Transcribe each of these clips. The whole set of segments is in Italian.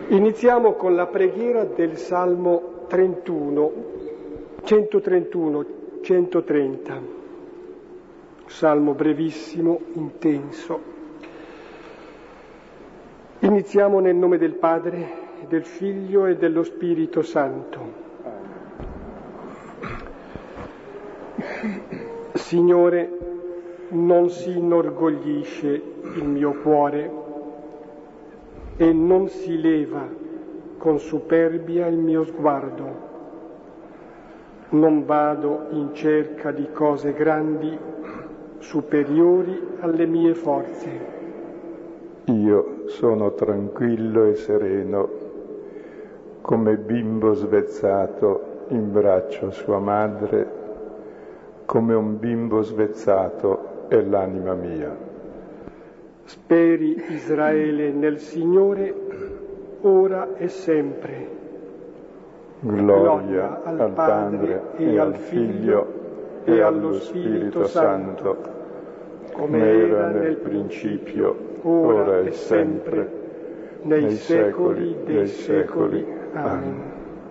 Iniziamo con la preghiera del Salmo 130, Salmo brevissimo, intenso. Iniziamo nel nome del Padre, del Figlio e dello Spirito Santo. Signore, non si inorgoglisce il mio cuore e non si leva con superbia il mio sguardo. Non vado in cerca di cose grandi, superiori alle mie forze. Io sono tranquillo e sereno, come bimbo svezzato in braccio a sua madre, come un bimbo svezzato è l'anima mia. Speri Israele nel Signore, ora e sempre. Gloria al Padre e al Figlio e allo Spirito Santo, come era nel principio, ora e sempre, nei secoli dei secoli. Amen.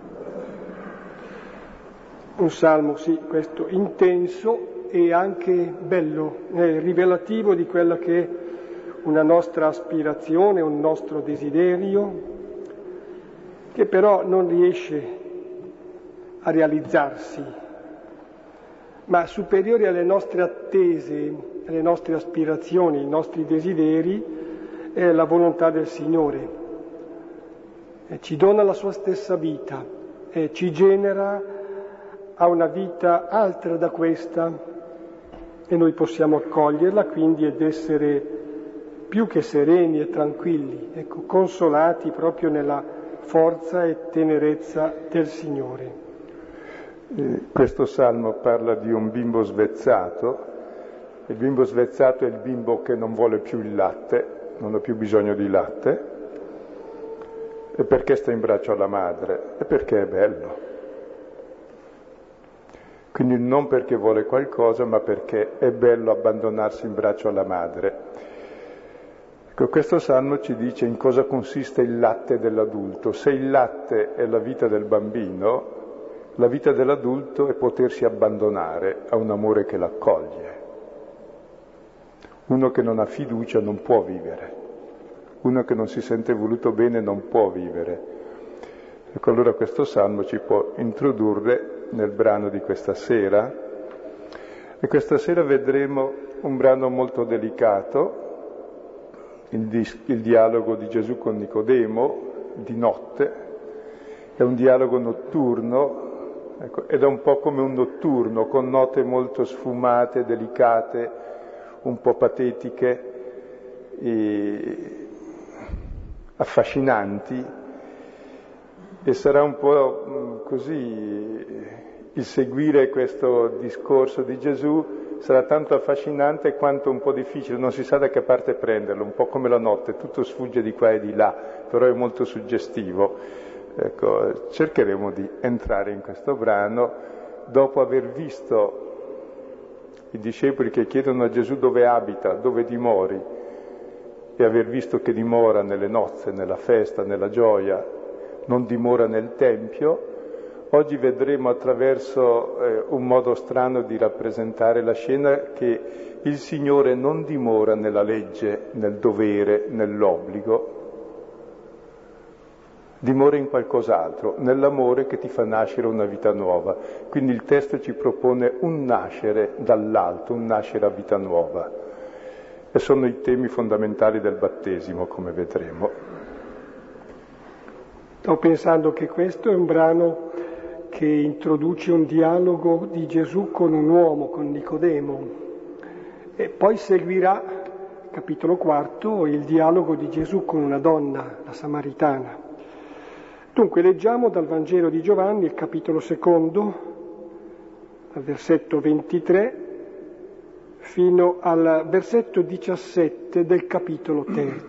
Un salmo, sì, questo intenso e anche bello, rivelativo di quella che è una nostra aspirazione, un nostro desiderio, che però non riesce a realizzarsi, ma superiore alle nostre attese, alle nostre aspirazioni, ai nostri desideri, è la volontà del Signore. Ci dona la sua stessa vita, ci genera a una vita altra da questa e noi possiamo accoglierla quindi ed essere più che sereni e tranquilli, consolati proprio nella forza e tenerezza del Signore. Questo salmo parla di un bimbo svezzato. Il bimbo svezzato è il bimbo che non vuole più il latte, non ha più bisogno di latte. E perché sta in braccio alla madre? E perché è bello. Quindi non perché vuole qualcosa, ma perché è bello abbandonarsi in braccio alla madre. Questo salmo ci dice in cosa consiste il latte dell'adulto. Se il latte è la vita del bambino, la vita dell'adulto è potersi abbandonare a un amore che l'accoglie. Uno che non ha fiducia non può vivere, uno che non si sente voluto bene non può vivere. Ecco, allora questo salmo ci può introdurre nel brano di questa sera, e questa sera vedremo un brano molto delicato, il dialogo di Gesù con Nicodemo di notte. È un dialogo notturno, ed è un po' come un notturno, con note molto sfumate, delicate, un po' patetiche e affascinanti, e sarà un po' così il seguire questo discorso di Gesù. Sarà tanto affascinante quanto un po' difficile, non si sa da che parte prenderlo, un po' come la notte, tutto sfugge di qua e di là, però è molto suggestivo. Ecco, cercheremo di entrare in questo brano dopo aver visto i discepoli che chiedono a Gesù dove abita, dove dimori, e aver visto che dimora nelle nozze, nella festa, nella gioia, non dimora nel Tempio. Oggi vedremo attraverso un modo strano di rappresentare la scena che il Signore non dimora nella legge, nel dovere, nell'obbligo, dimora in qualcos'altro, nell'amore che ti fa nascere una vita nuova. Quindi il testo ci propone un nascere dall'alto, un nascere a vita nuova. E sono i temi fondamentali del battesimo, come vedremo. Sto pensando che questo è un brano che introduce un dialogo di Gesù con un uomo, con Nicodemo, e poi seguirà, capitolo 4, il dialogo di Gesù con una donna, la Samaritana. Dunque leggiamo dal Vangelo di Giovanni, il capitolo 2, dal versetto 23 fino al versetto 17 del capitolo 3.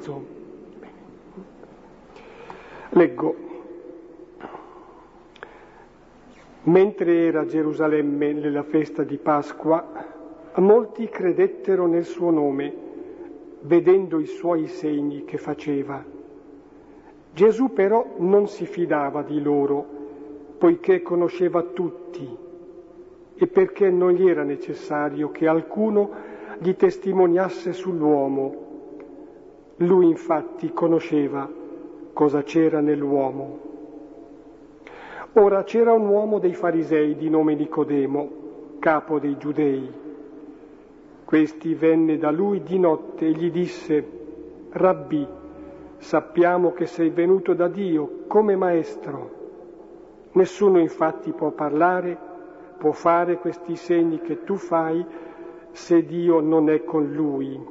Leggo. Mentre era a Gerusalemme nella festa di Pasqua, molti credettero nel suo nome, vedendo i suoi segni che faceva. Gesù però non si fidava di loro, poiché conosceva tutti e perché non gli era necessario che alcuno gli testimoniasse sull'uomo. Lui infatti conosceva cosa c'era nell'uomo. Ora c'era un uomo dei farisei di nome Nicodemo, capo dei Giudei. Questi venne da lui di notte e gli disse: Rabbì, sappiamo che sei venuto da Dio come maestro. Nessuno infatti può fare questi segni che tu fai se Dio non è con lui.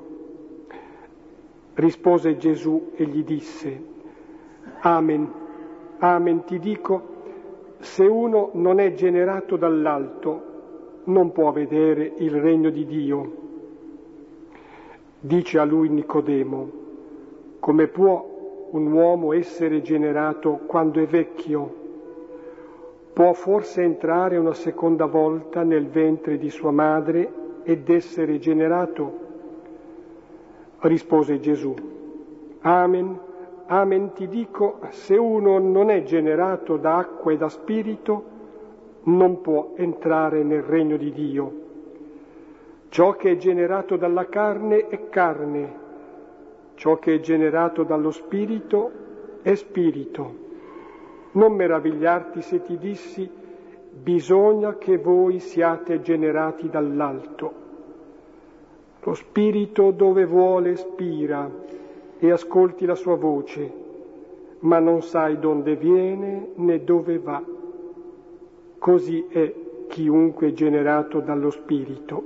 Rispose Gesù e gli disse: Amen, amen ti dico, se uno non è generato dall'alto, non può vedere il regno di Dio. Dice a lui Nicodemo: come può un uomo essere generato quando è vecchio? Può forse entrare una seconda volta nel ventre di sua madre ed essere generato? Rispose Gesù: Amen, amen ti dico, se uno non è generato da acqua e da spirito, non può entrare nel regno di Dio. Ciò che è generato dalla carne è carne, ciò che è generato dallo spirito è spirito. Non meravigliarti se ti dissi: bisogna che voi siate generati dall'alto. Lo spirito dove vuole spira e ascolti la sua voce, ma non sai donde viene né dove va. Così è chiunque è generato dallo spirito.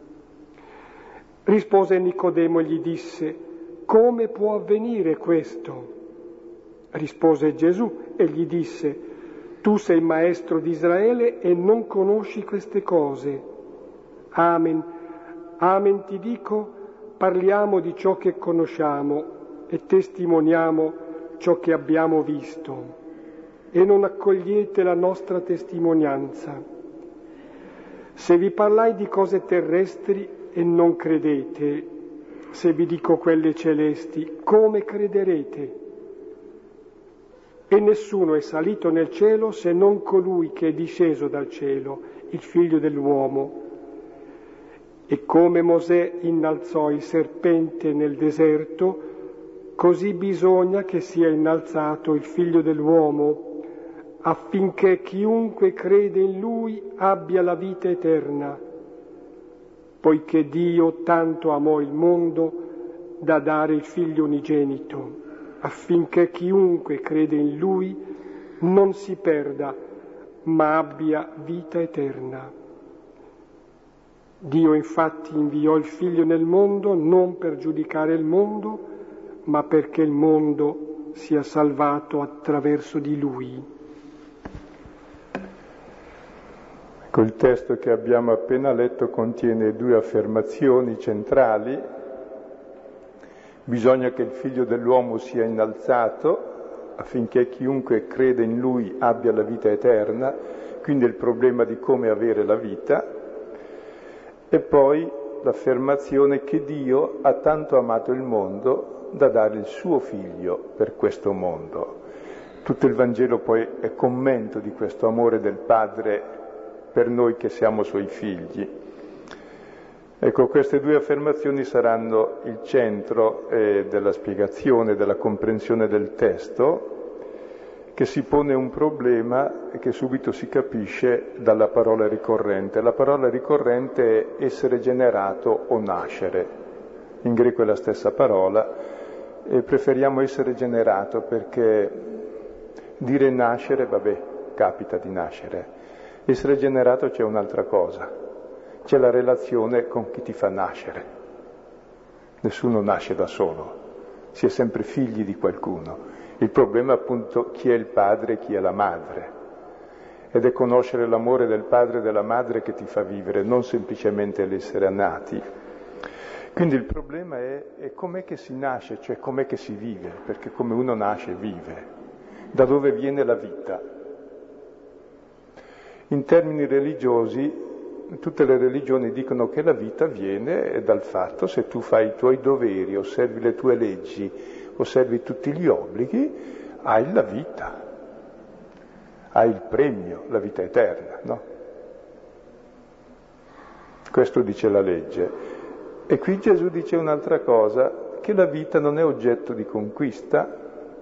Rispose Nicodemo e gli disse: come può avvenire questo? Rispose Gesù e gli disse: tu sei maestro di Israele e non conosci queste cose. Amen, amen ti dico, parliamo di ciò che conosciamo e testimoniamo ciò che abbiamo visto, e non accogliete la nostra testimonianza. Se vi parlai di cose terrestri e non credete, se vi dico quelle celesti, come crederete? E nessuno è salito nel cielo se non colui che è disceso dal cielo, il Figlio dell'uomo. E come Mosè innalzò il serpente nel deserto, così bisogna che sia innalzato il Figlio dell'uomo, affinché chiunque crede in Lui abbia la vita eterna, poiché Dio tanto amò il mondo da dare il Figlio unigenito, affinché chiunque crede in Lui non si perda, ma abbia vita eterna. Dio infatti inviò il Figlio nel mondo non per giudicare il mondo, ma perché il mondo sia salvato attraverso di Lui. Ecco, il testo che abbiamo appena letto contiene due affermazioni centrali. Bisogna che il Figlio dell'uomo sia innalzato affinché chiunque crede in Lui abbia la vita eterna, quindi il problema di come avere la vita. E poi l'affermazione che Dio ha tanto amato il mondo da dare il suo Figlio per questo mondo. Tutto il Vangelo poi è commento di questo amore del Padre per noi che siamo Suoi figli. Ecco, queste due affermazioni saranno il centro della spiegazione, della comprensione del testo, che si pone un problema che subito si capisce dalla parola ricorrente. La parola ricorrente è essere generato o nascere. In greco è la stessa parola e preferiamo essere generato perché dire nascere, vabbè, capita di nascere. Essere generato c'è un'altra cosa, c'è la relazione con chi ti fa nascere. Nessuno nasce da solo, si è sempre figli di qualcuno. Il problema è appunto chi è il padre e chi è la madre. Ed è conoscere l'amore del padre e della madre che ti fa vivere, non semplicemente l'essere nati. Quindi il problema è com'è che si nasce, cioè com'è che si vive, perché come uno nasce vive. Da dove viene la vita? In termini religiosi, tutte le religioni dicono che la vita viene dal fatto se tu fai i tuoi doveri, osservi le tue leggi, osservi tutti gli obblighi, hai la vita, hai il premio, la vita eterna, no? Questo dice la legge. E qui Gesù dice un'altra cosa, che la vita non è oggetto di conquista,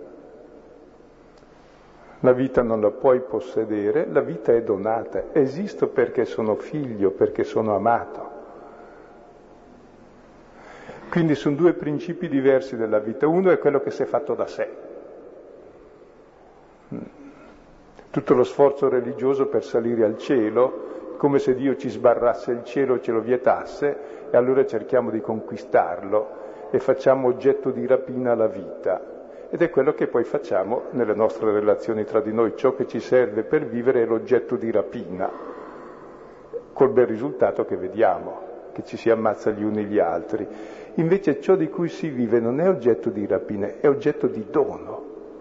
la vita non la puoi possedere, la vita è donata, esisto perché sono figlio, perché sono amato. Quindi sono due principi diversi della vita. Uno è quello che si è fatto da sé. Tutto lo sforzo religioso per salire al cielo, come se Dio ci sbarrasse il cielo, ce lo vietasse, e allora cerchiamo di conquistarlo e facciamo oggetto di rapina la vita. Ed è quello che poi facciamo nelle nostre relazioni tra di noi. Ciò che ci serve per vivere è l'oggetto di rapina, col bel risultato che vediamo, che ci si ammazza gli uni gli altri. Invece ciò di cui si vive non è oggetto di rapina, è oggetto di dono.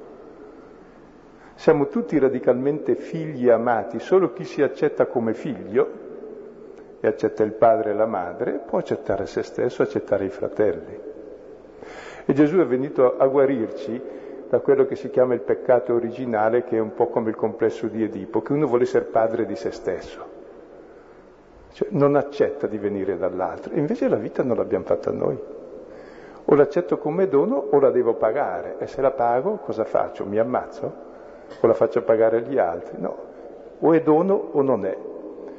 Siamo tutti radicalmente figli amati, solo chi si accetta come figlio e accetta il padre e la madre può accettare se stesso, accettare i fratelli. E Gesù è venuto a guarirci da quello che si chiama il peccato originale, che è un po' come il complesso di Edipo, che uno vuole essere padre di se stesso. Cioè, non accetta di venire dall'altro. E invece la vita non l'abbiamo fatta noi. O l'accetto come dono o la devo pagare. E se la pago cosa faccio? Mi ammazzo? O la faccio pagare agli altri? No. O è dono o non è.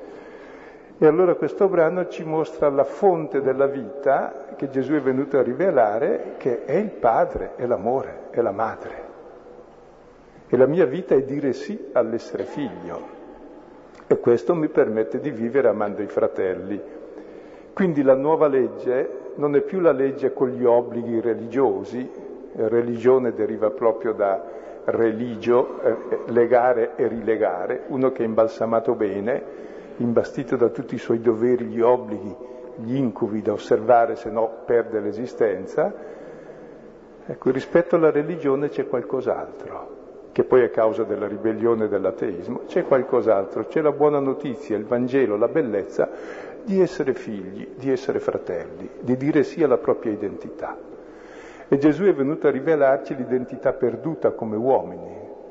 E allora questo brano ci mostra la fonte della vita che Gesù è venuto a rivelare, che è il Padre, è l'amore, è la madre. E la mia vita è dire sì all'essere figlio. E questo mi permette di vivere amando i fratelli. Quindi la nuova legge non è più la legge con gli obblighi religiosi, religione deriva proprio da religio, legare e rilegare, uno che è imbalsamato bene, imbastito da tutti i suoi doveri, gli obblighi, gli incubi da osservare, se no perde l'esistenza. Ecco, rispetto alla religione c'è qualcos'altro, che poi è causa della ribellione e dell'ateismo, c'è qualcos'altro, c'è la buona notizia, il Vangelo, la bellezza di essere figli, di essere fratelli, di dire sì alla propria identità. E Gesù è venuto a rivelarci l'identità perduta come uomini.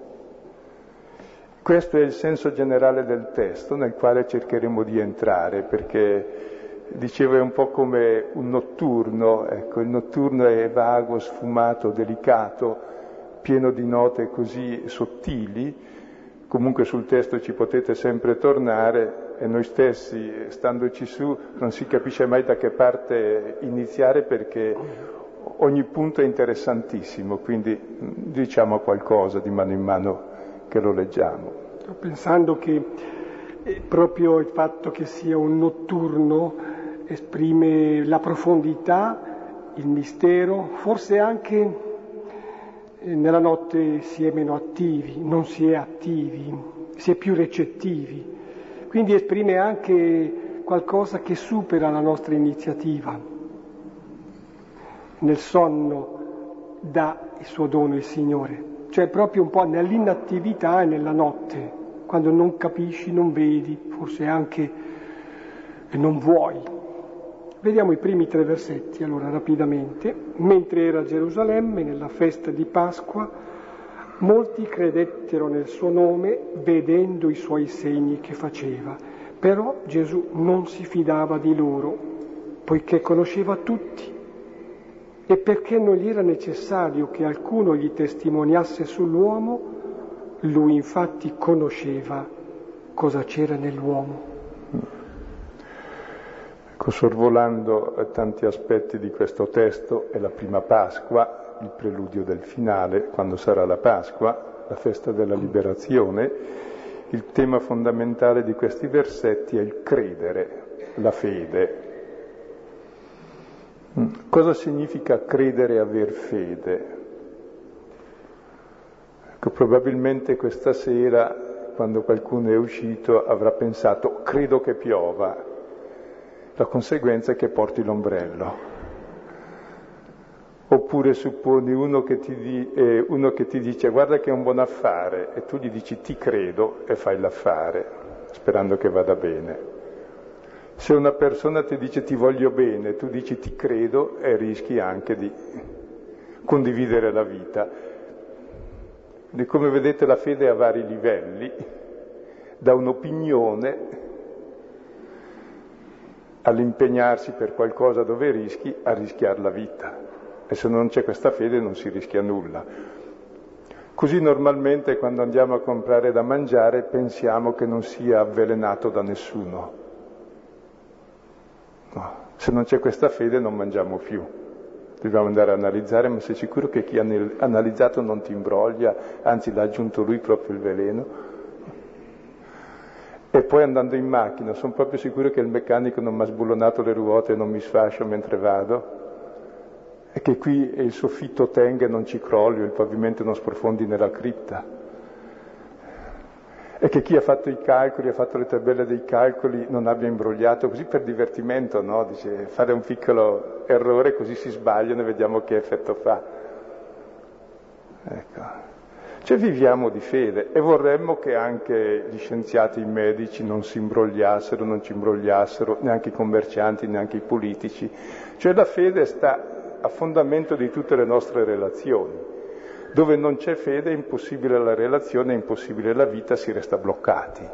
Questo è il senso generale del testo nel quale cercheremo di entrare, perché dicevo è un po' come un notturno, ecco, il notturno è vago, sfumato, delicato, pieno di note così sottili. Comunque sul testo ci potete sempre tornare e noi stessi, standoci su, non si capisce mai da che parte iniziare, perché ogni punto è interessantissimo, quindi diciamo qualcosa di mano in mano che lo leggiamo. Sto pensando che proprio il fatto che sia un notturno esprime la profondità, il mistero, forse anche nella notte si è meno attivi, non si è attivi, si è più recettivi, quindi esprime anche qualcosa che supera la nostra iniziativa. Nel sonno dà il suo dono il Signore, cioè proprio un po' nell'inattività e nella notte, quando non capisci, non vedi, forse anche non vuoi. Vediamo i primi 3 versetti, allora rapidamente. Mentre era a Gerusalemme, nella festa di Pasqua, molti credettero nel suo nome, vedendo i suoi segni che faceva. Però Gesù non si fidava di loro, poiché conosceva tutti. E perché non gli era necessario che qualcuno gli testimoniasse sull'uomo, lui infatti conosceva cosa c'era nell'uomo. Ecco, sorvolando tanti aspetti di questo testo, è la prima Pasqua, il preludio del finale, quando sarà la Pasqua, la festa della liberazione. Il tema fondamentale di questi versetti è il credere, la fede. Cosa significa credere e aver fede? Ecco, probabilmente questa sera, quando qualcuno è uscito, avrà pensato: credo che piova. La conseguenza è che porti l'ombrello. Oppure supponi uno che ti dice: guarda che è un buon affare, e tu gli dici: ti credo, e fai l'affare, sperando che vada bene. Se una persona ti dice ti voglio bene, tu dici ti credo, e rischi anche di condividere la vita. Quindi, come vedete, la fede ha vari livelli, da un'opinione all'impegnarsi per qualcosa dove rischi, a rischiare la vita. E se non c'è questa fede non si rischia nulla. Così normalmente quando andiamo a comprare da mangiare pensiamo che non sia avvelenato da nessuno. No, se non c'è questa fede non mangiamo più. Dobbiamo andare a analizzare, ma sei sicuro che chi ha analizzato non ti imbroglia, anzi l'ha aggiunto lui proprio il veleno? E poi andando in macchina, sono proprio sicuro che il meccanico non mi ha sbullonato le ruote e non mi sfascio mentre vado? E che qui il soffitto tenga e non ci crolli, o il pavimento non sprofondi nella cripta? E che chi ha fatto i calcoli, ha fatto le tabelle dei calcoli, non abbia imbrogliato così per divertimento, no? Dice, fare un piccolo errore così si sbagliano e vediamo che effetto fa. Ecco. Cioè viviamo di fede e vorremmo che anche gli scienziati, i medici non si imbrogliassero, non ci imbrogliassero, neanche i commercianti, neanche i politici. Cioè la fede sta a fondamento di tutte le nostre relazioni. Dove non c'è fede è impossibile la relazione, è impossibile la vita, si resta bloccati.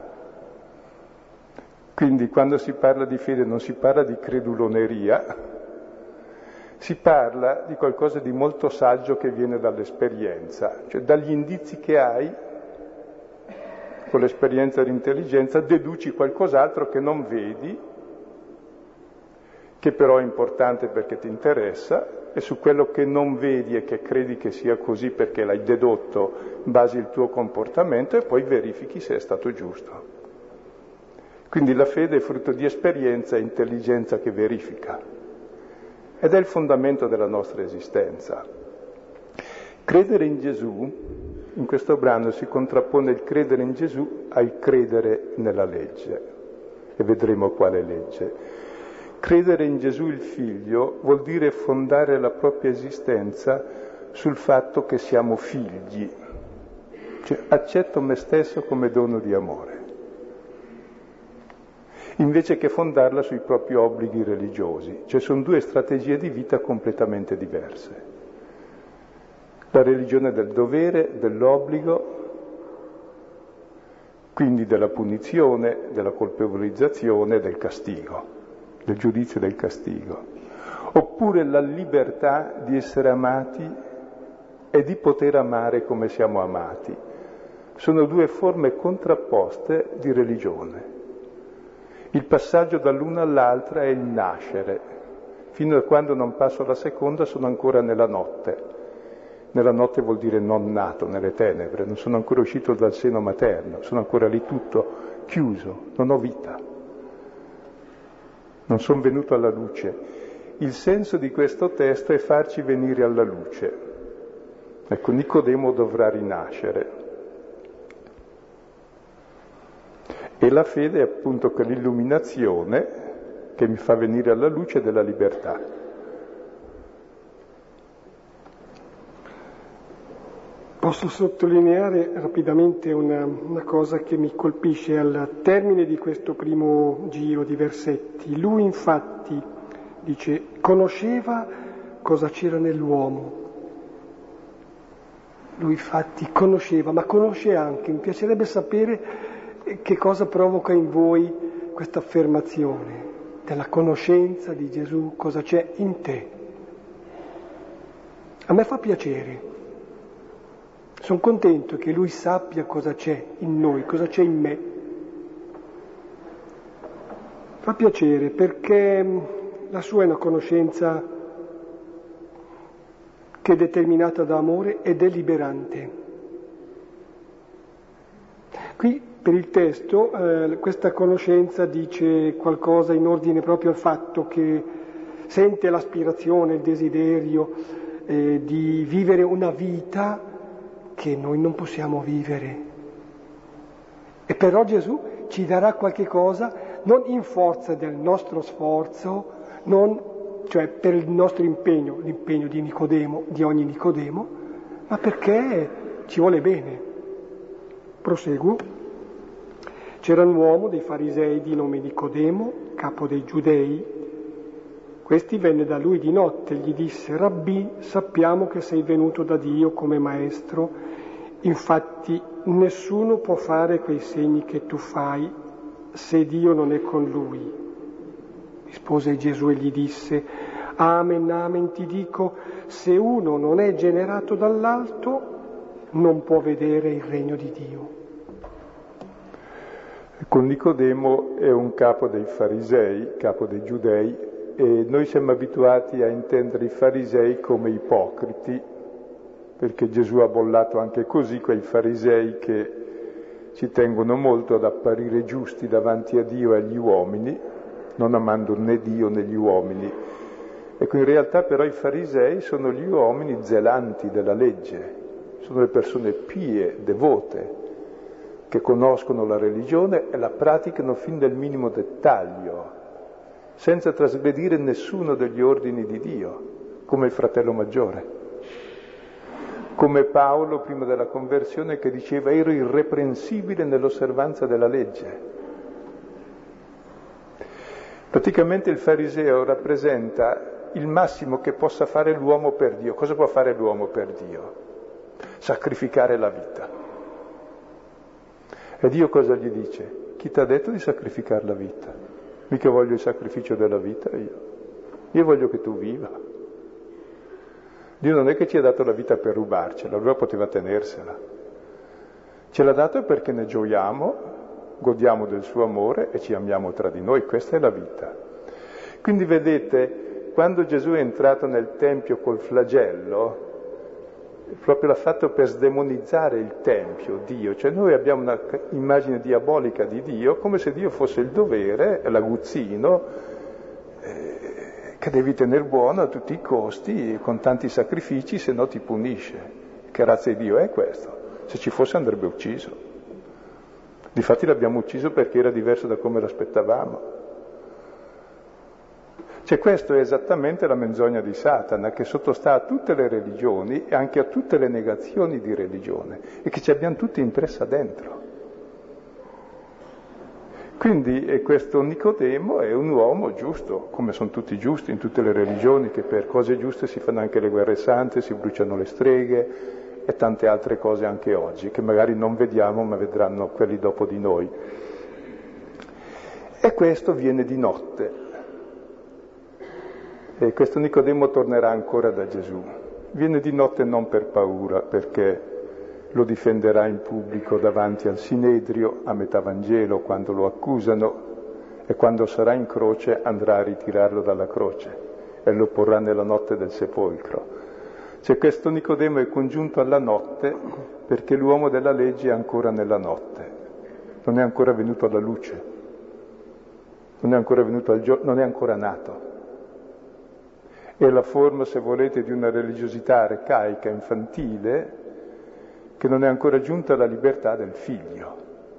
Quindi quando si parla di fede non si parla di creduloneria, si parla di qualcosa di molto saggio che viene dall'esperienza, cioè dagli indizi che hai, con l'esperienza e l'intelligenza, deduci qualcos'altro che non vedi, che però è importante perché ti interessa, e su quello che non vedi e che credi che sia così perché l'hai dedotto, basi il tuo comportamento e poi verifichi se è stato giusto. Quindi la fede è frutto di esperienza e intelligenza che verifica. Ed è il fondamento della nostra esistenza. Credere in Gesù, in questo brano si contrappone il credere in Gesù al credere nella legge. E vedremo quale legge. Credere in Gesù il Figlio vuol dire fondare la propria esistenza sul fatto che siamo figli. Cioè, accetto me stesso come dono di amore, invece che fondarla sui propri obblighi religiosi. Cioè, sono due strategie di vita completamente diverse. La religione del dovere, dell'obbligo, quindi della punizione, della colpevolizzazione, del castigo, del giudizio e del castigo, oppure la libertà di essere amati e di poter amare come siamo amati. Sono due forme contrapposte di religione. Il passaggio dall'una all'altra è il nascere. Fino a quando non passo alla seconda sono ancora nella notte. Nella notte vuol dire non nato, nelle tenebre, non sono ancora uscito dal seno materno, sono ancora lì tutto chiuso, non ho vita. Non sono venuto alla luce. Il senso di questo testo è farci venire alla luce. Ecco, Nicodemo dovrà rinascere. E la fede è appunto quell'illuminazione che mi fa venire alla luce della libertà. Posso sottolineare rapidamente una cosa che mi colpisce al termine di questo primo giro di versetti. Lui infatti, dice, conosceva cosa c'era nell'uomo. Lui infatti conosceva, ma conosce anche, mi piacerebbe sapere che cosa provoca in voi questa affermazione della conoscenza di Gesù, cosa c'è in te. A me fa piacere. Sono contento che lui sappia cosa c'è in noi, cosa c'è in me. Fa piacere perché la sua è una conoscenza che è determinata da amore ed è liberante. Qui per il testo questa conoscenza dice qualcosa in ordine proprio al fatto che sente l'aspirazione, il desiderio di vivere una vita che noi non possiamo vivere. E però Gesù ci darà qualche cosa non in forza del nostro sforzo, cioè per il nostro impegno, l'impegno di Nicodemo, di ogni Nicodemo, ma perché ci vuole bene. Proseguo. C'era un uomo dei farisei di nome Nicodemo, capo dei giudei. Questi venne da lui di notte e gli disse: Rabbì, sappiamo che sei venuto da Dio come maestro Infatti nessuno può fare quei segni che tu fai se Dio non è con lui. Rispose Gesù e gli disse: Amen, amen ti dico, se uno non è generato dall'alto non può vedere il regno di Dio. Con Nicodemo è un capo dei farisei, capo dei giudei, e noi siamo abituati a intendere i farisei come ipocriti, perché Gesù ha bollato anche così quei farisei che ci tengono molto ad apparire giusti davanti a Dio e agli uomini, non amando né Dio né gli uomini. Ecco, in realtà però i farisei sono gli uomini zelanti della legge, sono le persone pie, devote, che conoscono la religione e la praticano fin nel minimo dettaglio, senza trasgredire nessuno degli ordini di Dio, come il fratello maggiore. Come Paolo prima della conversione che diceva: ero irreprensibile nell'osservanza della legge. Praticamente il fariseo rappresenta il massimo che possa fare l'uomo per Dio. Cosa può fare l'uomo per Dio? Sacrificare la vita. E Dio cosa gli dice? Chi ti ha detto di sacrificare la vita? Mica voglio il sacrificio della vita io voglio che tu viva. Dio non è che ci ha dato la vita per rubarcela, allora poteva tenersela. Ce l'ha dato perché ne gioiamo, godiamo del suo amore e ci amiamo tra di noi, questa è la vita. Quindi vedete, quando Gesù è entrato nel Tempio col flagello, proprio l'ha fatto per sdemonizzare il Tempio, Dio, cioè noi abbiamo una immagine diabolica di Dio come se Dio fosse il dovere, l'aguzzino, che devi tenere buono a tutti i costi, con tanti sacrifici, se no ti punisce. Che razza di Dio è questo? Se ci fosse andrebbe ucciso. Difatti l'abbiamo ucciso perché era diverso da come l'aspettavamo. Cioè questo è esattamente la menzogna di Satana, che sottostà a tutte le religioni e anche a tutte le negazioni di religione e che ci abbiamo tutti impressa dentro. Quindi questo Nicodemo è un uomo giusto, come sono tutti giusti in tutte le religioni, che per cose giuste si fanno anche le guerre sante, si bruciano le streghe e tante altre cose anche oggi, che magari non vediamo ma vedranno quelli dopo di noi. E questo viene di notte. E questo Nicodemo tornerà ancora da Gesù. Viene di notte non per paura, perché lo difenderà in pubblico davanti al Sinedrio, a metà Vangelo, quando lo accusano, e quando sarà in croce andrà a ritirarlo dalla croce e lo porrà nella notte del sepolcro. Cioè questo Nicodemo è congiunto alla notte perché l'uomo della legge è ancora nella notte, non è ancora venuto alla luce, non è ancora venuto al giorno, non è ancora nato. È la forma, se volete, di una religiosità arcaica, infantile, che non è ancora giunta alla libertà del figlio.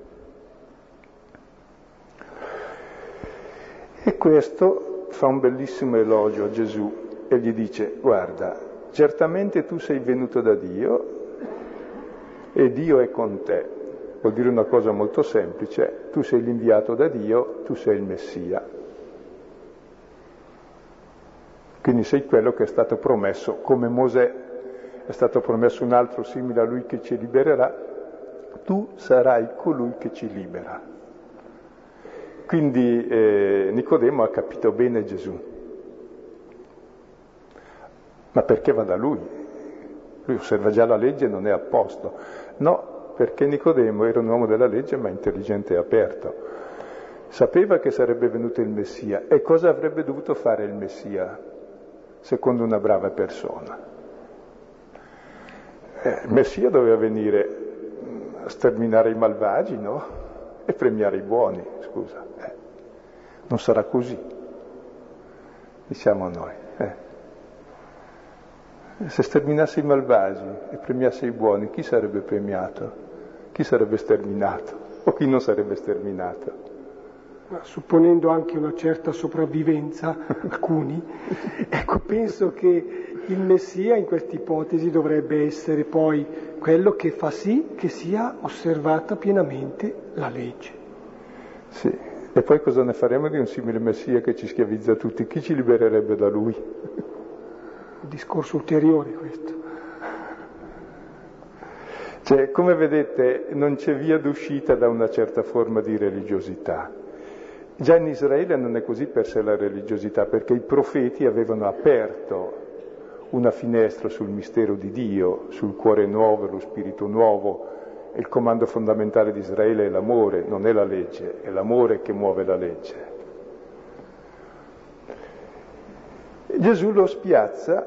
E questo fa un bellissimo elogio a Gesù e gli dice: guarda, certamente tu sei venuto da Dio e Dio è con te. Vuol dire una cosa molto semplice: tu sei l'inviato da Dio, tu sei il Messia. Quindi sei quello che è stato promesso, come Mosè è stato promesso un altro simile a lui che ci libererà, tu sarai colui che ci libera. Quindi Nicodemo ha capito bene Gesù. Ma perché va da lui? Lui osserva già la legge e non è a posto. No, perché Nicodemo era un uomo della legge ma intelligente e aperto. Sapeva che sarebbe venuto il Messia. E cosa avrebbe dovuto fare il Messia, secondo una brava persona? Il Messia doveva venire a sterminare i malvagi, no? E premiare i buoni, scusa. Non sarà così, diciamo noi. Se sterminasse i malvagi e premiasse i buoni, chi sarebbe premiato? Chi sarebbe sterminato? O chi non sarebbe sterminato? Ma supponendo anche una certa sopravvivenza, alcuni, ecco, penso che il Messia in questa ipotesi dovrebbe essere poi quello che fa sì che sia osservata pienamente la legge. Sì, e poi cosa ne faremo di un simile Messia che ci schiavizza tutti? Chi ci libererebbe da lui? Un discorso ulteriore questo. Cioè, come vedete, non c'è via d'uscita da una certa forma di religiosità. Già in Israele non è così per sé la religiosità, perché i profeti avevano aperto una finestra sul mistero di Dio, sul cuore nuovo, lo spirito nuovo. Il comando fondamentale di Israele è l'amore, non è la legge, è l'amore che muove la legge. Gesù lo spiazza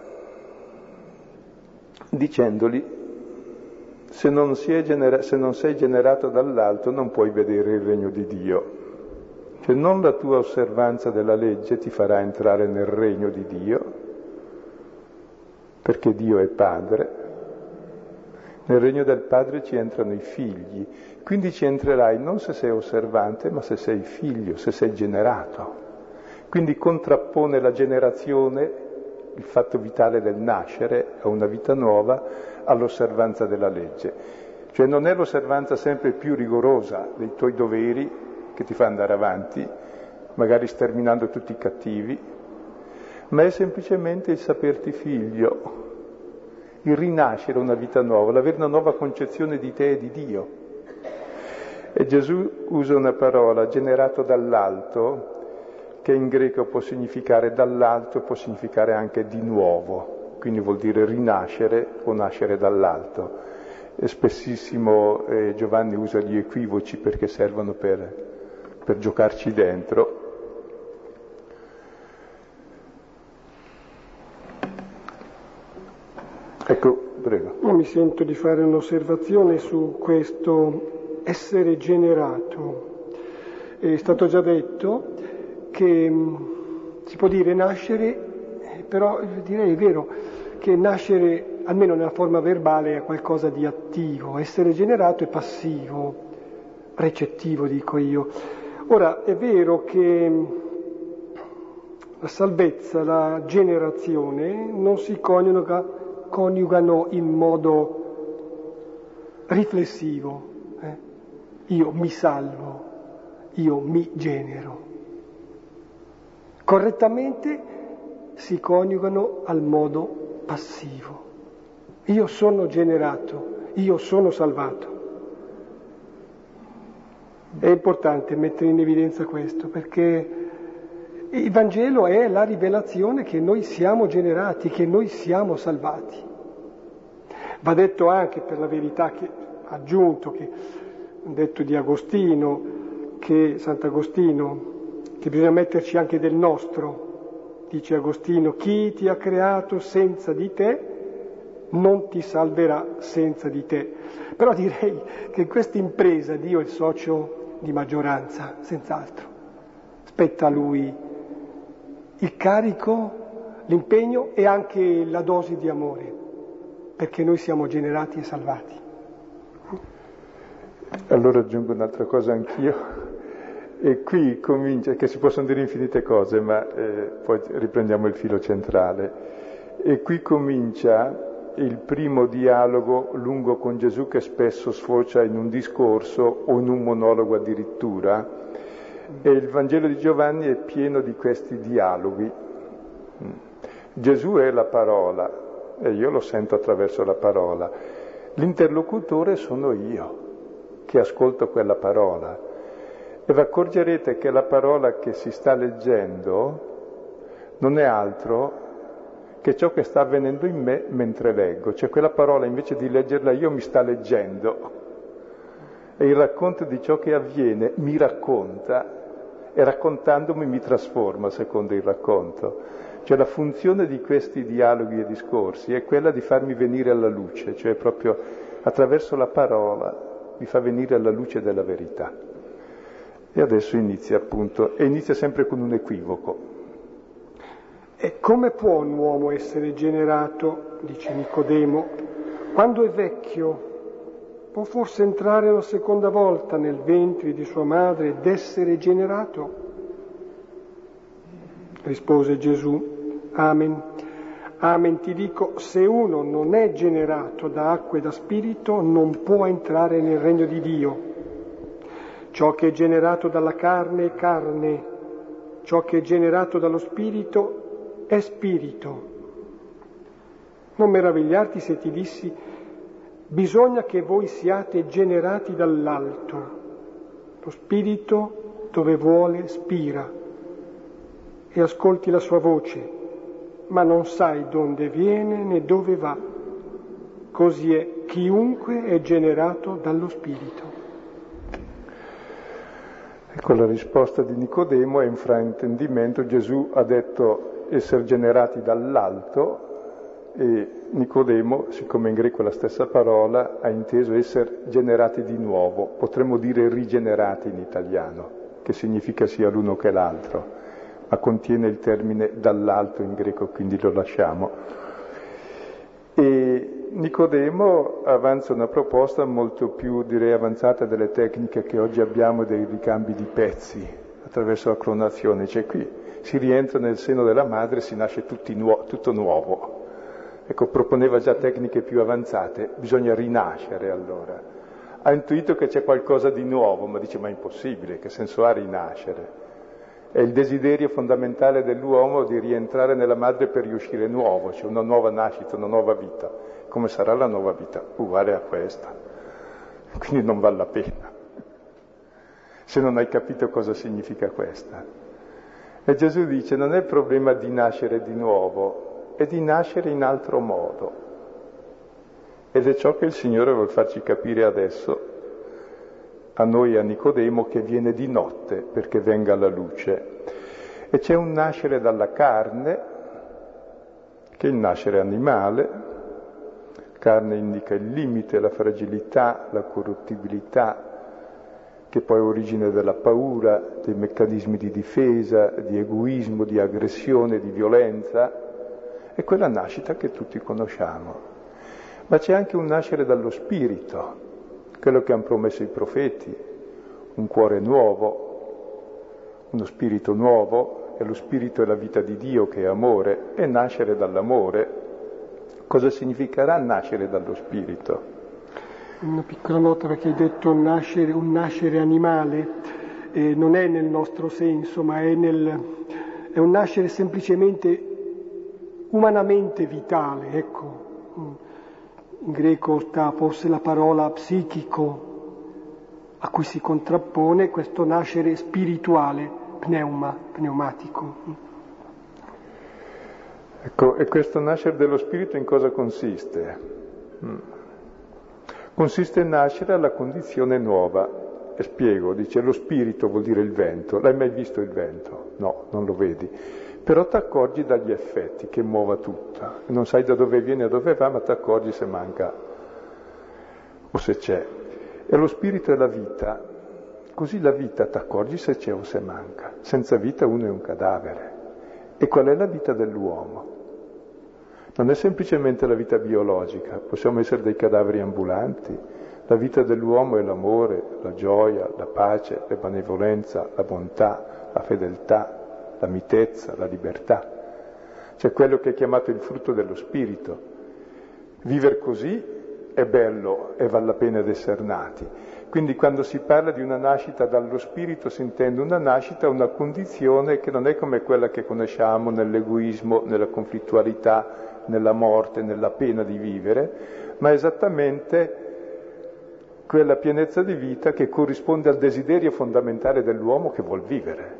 dicendogli: se non sei generato dall'alto non puoi vedere il regno di Dio. Cioè non la tua osservanza della legge ti farà entrare nel regno di Dio, perché Dio è Padre. Nel regno del Padre ci entrano i figli, quindi ci entrerai non se sei osservante, ma se sei figlio, se sei generato. Quindi contrappone la generazione, il fatto vitale del nascere a una vita nuova, all'osservanza della legge. Cioè non è l'osservanza sempre più rigorosa dei tuoi doveri che ti fa andare avanti, magari sterminando tutti i cattivi, ma è semplicemente il saperti figlio, il rinascere una vita nuova, l'avere una nuova concezione di te e di Dio. E Gesù usa una parola, generato dall'alto, che in greco può significare dall'alto, può significare anche di nuovo, quindi vuol dire rinascere o nascere dall'alto. E spessissimo Giovanni usa gli equivoci perché servono per giocarci dentro. Ecco, prego. Io mi sento di fare un'osservazione su questo essere generato. È stato già detto che si può dire nascere, però direi è vero che nascere, almeno nella forma verbale, è qualcosa di attivo, essere generato è passivo, recettivo dico io. Ora è vero che la salvezza, la generazione non si coniugano in modo riflessivo. Io mi salvo, io mi genero. Correttamente si coniugano al modo passivo. Io sono generato, io sono salvato. È importante mettere in evidenza questo, perché il Vangelo è la rivelazione che noi siamo generati, che noi siamo salvati. Va detto anche, per la verità che ha aggiunto, che detto di Agostino, che Sant'Agostino, che bisogna metterci anche del nostro. Dice Agostino: chi ti ha creato senza di te non ti salverà senza di te. Però direi che in questa impresa Dio è il socio di maggioranza, senz'altro. Spetta a Lui il carico, l'impegno e anche la dose di amore, perché noi siamo generati e salvati. Allora aggiungo un'altra cosa anch'io. E qui comincia, che si possono dire infinite cose, ma poi riprendiamo il filo centrale. E qui comincia il primo dialogo lungo con Gesù, che spesso sfocia in un discorso o in un monologo addirittura. E il Vangelo di Giovanni è pieno di questi dialoghi. Gesù è la parola, e io lo sento attraverso la parola. L'interlocutore sono io, che ascolto quella parola. E vi accorgerete che la parola che si sta leggendo non è altro che ciò che sta avvenendo in me mentre leggo. Cioè quella parola, invece di leggerla io, mi sta leggendo. E il racconto di ciò che avviene mi racconta, e raccontandomi mi trasforma secondo il racconto. Cioè la funzione di questi dialoghi e discorsi è quella di farmi venire alla luce, cioè proprio attraverso la parola mi fa venire alla luce della verità. E adesso inizia appunto, e inizia sempre con un equivoco. E come può un uomo essere generato, dice Nicodemo, quando è vecchio? Può forse entrare una seconda volta nel ventre di sua madre ed essere generato? Rispose Gesù: Amen, amen ti dico, se uno non è generato da acqua e da spirito non può entrare nel regno di Dio. Ciò che è generato dalla carne è carne, ciò che è generato dallo spirito è spirito. Non meravigliarti se ti dissi: bisogna che voi siate generati dall'alto. Lo spirito dove vuole spira e ascolti la sua voce, ma non sai donde viene né dove va. Così è chiunque è generato dallo spirito. Ecco, la risposta di Nicodemo è in fraintendimento. Gesù ha detto essere generati dall'alto e Nicodemo, siccome in greco è la stessa parola, ha inteso essere generati di nuovo. Potremmo dire rigenerati in italiano, che significa sia l'uno che l'altro, ma contiene il termine dall'alto in greco, quindi lo lasciamo. E Nicodemo avanza una proposta molto più, direi, avanzata delle tecniche che oggi abbiamo dei ricambi di pezzi attraverso la clonazione. Cioè qui si rientra nel seno della madre e si nasce tutto nuovo. Ecco, proponeva già tecniche più avanzate, bisogna rinascere allora. Ha intuito che c'è qualcosa di nuovo, ma dice, ma è impossibile, che senso ha rinascere? È il desiderio fondamentale dell'uomo di rientrare nella madre per riuscire nuovo, c'è una nuova nascita, una nuova vita. Come sarà la nuova vita? Uguale a questa. Quindi non vale la pena, se non hai capito cosa significa questa. E Gesù dice, non è il problema di nascere di nuovo, è di nascere in altro modo. Ed è ciò che il Signore vuol farci capire adesso, a noi e a Nicodemo, che viene di notte perché venga la luce. E c'è un nascere dalla carne, che è il nascere animale. Carne indica il limite, la fragilità, la corruttibilità, che poi è origine della paura, dei meccanismi di difesa, di egoismo, di aggressione, di violenza. È quella nascita che tutti conosciamo. Ma c'è anche un nascere dallo spirito, quello che hanno promesso i profeti, un cuore nuovo, uno spirito nuovo, e lo spirito è la vita di Dio che è amore, e nascere dall'amore. Cosa significherà nascere dallo spirito? Una piccola nota, perché hai detto un nascere animale, non è nel nostro senso, ma è un nascere semplicemente umanamente vitale, ecco. In greco sta forse la parola psichico, a cui si contrappone questo nascere spirituale, pneumatico. Ecco, e questo nascere dello spirito in cosa consiste? Consiste in nascere alla condizione nuova. E spiego, dice, lo spirito vuol dire il vento. L'hai mai visto il vento? No, non lo vedi. Però ti accorgi dagli effetti che muova tutto. Non sai da dove viene e dove va, ma ti accorgi se manca o se c'è. E lo spirito è la vita. Così la vita ti accorgi se c'è o se manca. Senza vita uno è un cadavere. E qual è la vita dell'uomo? Non è semplicemente la vita biologica, possiamo essere dei cadaveri ambulanti. La vita dell'uomo è l'amore, la gioia, la pace, la benevolenza, la bontà, la fedeltà, la mitezza, la libertà. C'è quello che è chiamato il frutto dello spirito. Vivere così è bello e vale la pena di essere nati. Quindi quando si parla di una nascita dallo spirito si intende una nascita, una condizione che non è come quella che conosciamo nell'egoismo, nella conflittualità, nella morte, nella pena di vivere, ma esattamente quella pienezza di vita che corrisponde al desiderio fondamentale dell'uomo che vuol vivere.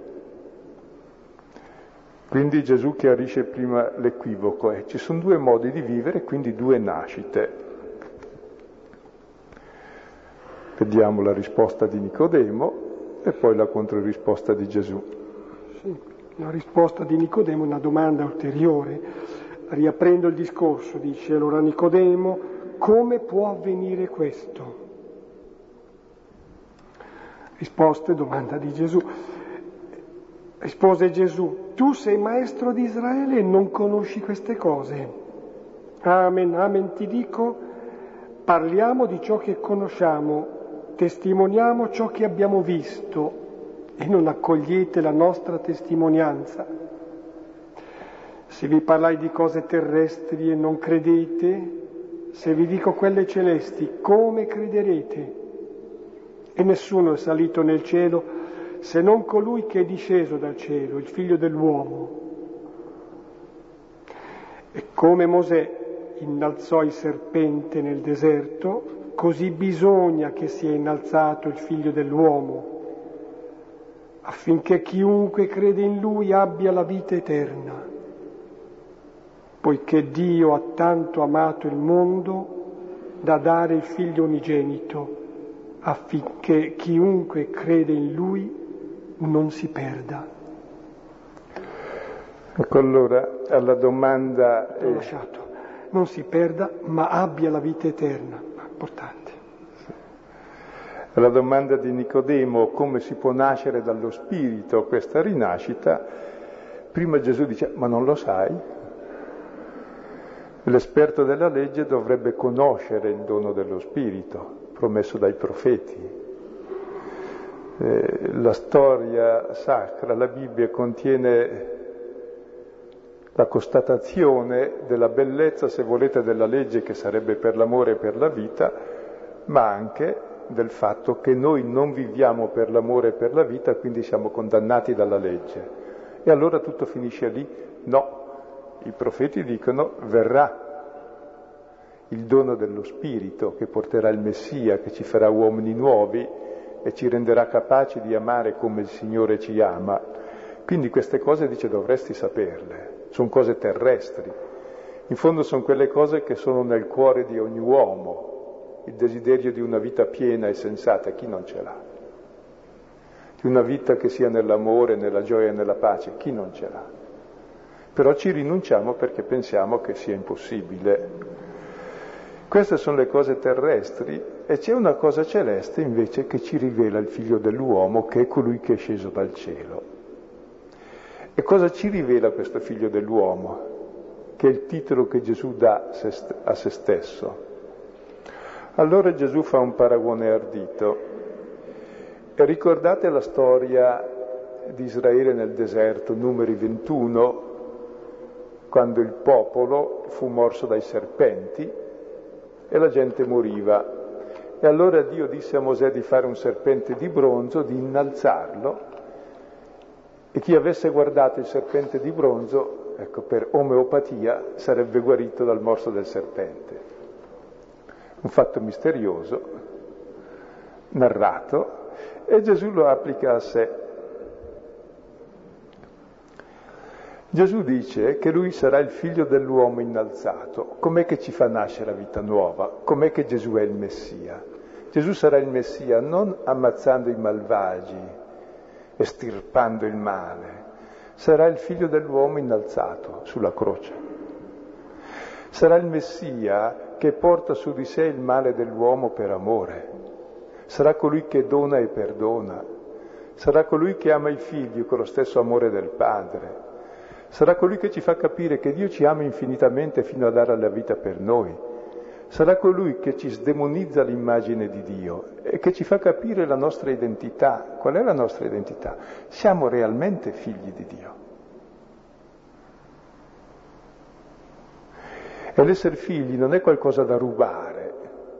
Quindi Gesù chiarisce prima l'equivoco, ci sono due modi di vivere, quindi due nascite. Vediamo la risposta di Nicodemo e poi la controrisposta di Gesù. Sì, la risposta di Nicodemo è una domanda ulteriore. Riaprendo il discorso, dice allora Nicodemo, come può avvenire questo? Risposta e domanda di Gesù. Rispose Gesù, tu sei maestro di Israele e non conosci queste cose. Amen, amen ti dico, parliamo di ciò che conosciamo, testimoniamo ciò che abbiamo visto e non accogliete la nostra testimonianza. Se vi parlai di cose terrestri e non credete, se vi dico quelle celesti, come crederete? E nessuno è salito nel cielo se non colui che è disceso dal cielo, il Figlio dell'uomo. E come Mosè innalzò il serpente nel deserto, così bisogna che sia innalzato il Figlio dell'uomo, affinché chiunque crede in Lui abbia la vita eterna, poiché Dio ha tanto amato il mondo da dare il Figlio unigenito, affinché chiunque crede in Lui non si perda. Ecco, allora alla domanda... non si perda, ma abbia la vita eterna. Importante. Alla domanda di Nicodemo, come si può nascere dallo Spirito questa rinascita, prima Gesù dice, ma non lo sai? L'esperto della legge dovrebbe conoscere il dono dello Spirito, promesso dai profeti. La storia sacra, la Bibbia, contiene la constatazione della bellezza, se volete, della legge che sarebbe per l'amore e per la vita, ma anche del fatto che noi non viviamo per l'amore e per la vita, quindi siamo condannati dalla legge. E allora tutto finisce lì? No, i profeti dicono verrà il dono dello Spirito che porterà il Messia, che ci farà uomini nuovi e ci renderà capaci di amare come il Signore ci ama. Quindi queste cose, dice, dovresti saperle, sono cose terrestri. In fondo sono quelle cose che sono nel cuore di ogni uomo, il desiderio di una vita piena e sensata, chi non ce l'ha? Di una vita che sia nell'amore, nella gioia e nella pace, chi non ce l'ha? Però ci rinunciamo perché pensiamo che sia impossibile. Queste sono le cose terrestri e c'è una cosa celeste invece che ci rivela il Figlio dell'uomo, che è colui che è sceso dal cielo. E cosa ci rivela questo Figlio dell'uomo? Che è il titolo che Gesù dà a se stesso. Allora Gesù fa un paragone ardito. E ricordate la storia di Israele nel deserto, Numeri 21, quando il popolo fu morso dai serpenti e la gente moriva. E allora Dio disse a Mosè di fare un serpente di bronzo, di innalzarlo, e chi avesse guardato il serpente di bronzo, ecco, per omeopatia, sarebbe guarito dal morso del serpente. Un fatto misterioso, narrato, e Gesù lo applica a sé. Gesù dice che lui sarà il Figlio dell'uomo innalzato. Com'è che ci fa nascere la vita nuova? Com'è che Gesù è il Messia? Gesù sarà il Messia non ammazzando i malvagi, estirpando il male. Sarà il Figlio dell'uomo innalzato sulla croce. Sarà il Messia che porta su di sé il male dell'uomo per amore. Sarà colui che dona e perdona. Sarà colui che ama i figli con lo stesso amore del Padre. Sarà colui che ci fa capire che Dio ci ama infinitamente fino a dare la vita per noi. Sarà colui che ci sdemonizza l'immagine di Dio e che ci fa capire la nostra identità. Qual è la nostra identità? Siamo realmente figli di Dio. E l'essere figli non è qualcosa da rubare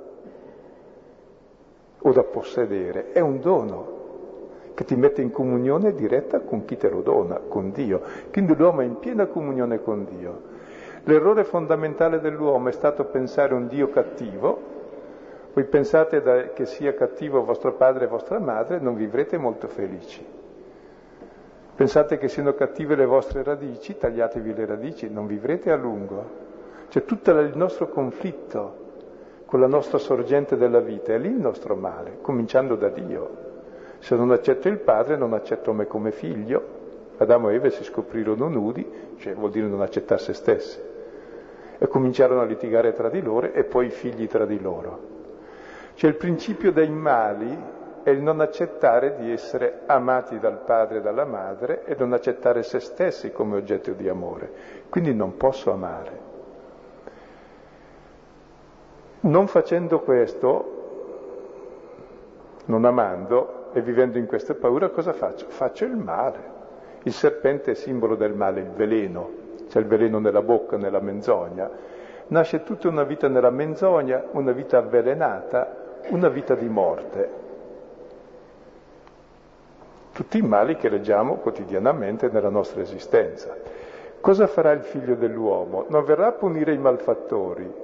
o da possedere, è un dono che ti mette in comunione diretta con chi te lo dona, con Dio. Quindi l'uomo è in piena comunione con Dio. L'errore fondamentale dell'uomo è stato pensare un Dio cattivo. Voi pensate che sia cattivo vostro padre e vostra madre, non vivrete molto felici. Pensate che siano cattive le vostre radici, tagliatevi le radici, non vivrete a lungo. C'è tutto il nostro conflitto con la nostra sorgente della vita, è lì il nostro male, cominciando da Dio. Se non accetto il padre, non accetto me come figlio. Adamo e Eva si scoprirono nudi, cioè vuol dire non accettare se stessi. E cominciarono a litigare tra di loro e poi i figli tra di loro. Cioè il principio dei mali è il non accettare di essere amati dal padre e dalla madre e non accettare se stessi come oggetto di amore. Quindi non posso amare. Non facendo questo, non amando e vivendo in questa paura, cosa faccio? Faccio il male. Il serpente è simbolo del male, il veleno. C'è il veleno nella bocca, nella menzogna. Nasce tutta una vita nella menzogna, una vita avvelenata, una vita di morte. Tutti i mali che leggiamo quotidianamente nella nostra esistenza. Cosa farà il figlio dell'uomo? Non verrà a punire i malfattori.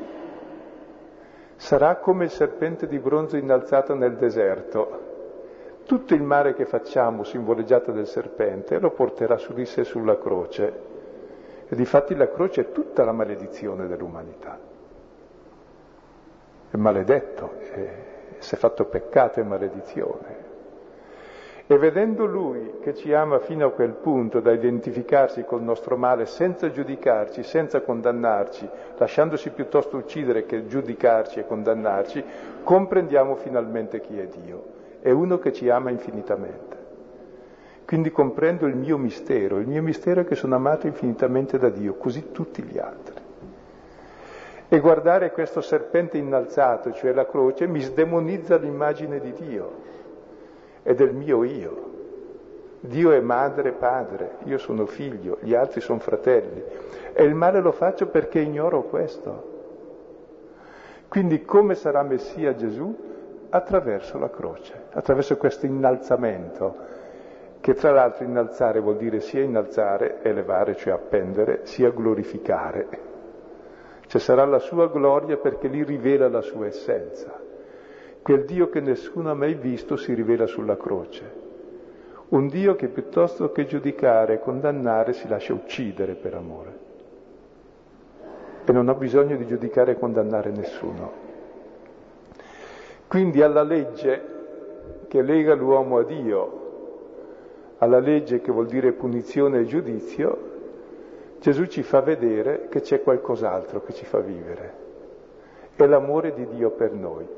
Sarà come il serpente di bronzo innalzato nel deserto. Tutto il male che facciamo, simboleggiato del serpente, lo porterà su di sé sulla croce. E difatti la croce è tutta la maledizione dell'umanità. È maledetto, si è fatto peccato e maledizione. E vedendo Lui che ci ama fino a quel punto da identificarsi col nostro male senza giudicarci, senza condannarci, lasciandosi piuttosto uccidere che giudicarci e condannarci, comprendiamo finalmente chi è Dio. È uno che ci ama infinitamente. Quindi comprendo il mio mistero è che sono amato infinitamente da Dio, così tutti gli altri. E guardare questo serpente innalzato, cioè la croce, mi sdemonizza l'immagine di Dio. E del mio io. Dio è madre e padre, io sono figlio, gli altri sono fratelli. E il male lo faccio perché ignoro questo. Quindi come sarà Messia Gesù? Attraverso la croce, attraverso questo innalzamento, che tra l'altro innalzare vuol dire sia innalzare, elevare, cioè appendere, sia glorificare. Cioè sarà la sua gloria perché lì rivela la sua essenza. Quel Dio che nessuno ha mai visto si rivela sulla croce. Un Dio che piuttosto che giudicare e condannare si lascia uccidere per amore. E non ha bisogno di giudicare e condannare nessuno. Quindi alla legge che lega l'uomo a Dio, alla legge che vuol dire punizione e giudizio, Gesù ci fa vedere che c'è qualcos'altro che ci fa vivere. È l'amore di Dio per noi.